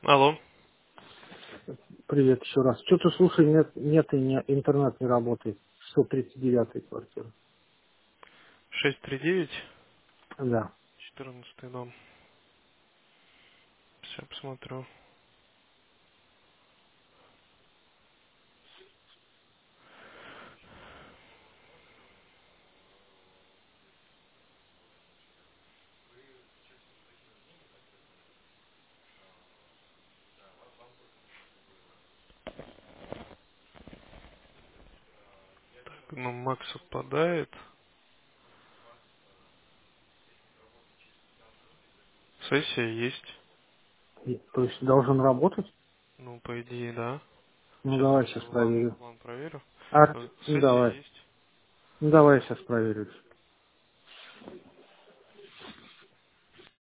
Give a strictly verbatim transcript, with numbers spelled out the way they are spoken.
Алло. Привет еще раз. Что-то, слушай, нет, нет и не, интернет не работает. сто тридцать девятая квартира. шесть три девять, Да. четырнадцатый дом. Сейчас посмотрю. Ну, Макс совпадает. Сессия есть. И- то есть должен работать? Ну, по идее, да. Ну, Сейчас давай я сейчас в лан, проверю. в лан проверю. А, Э, ну, Сессия давай. есть. Ну, давай сейчас проверю.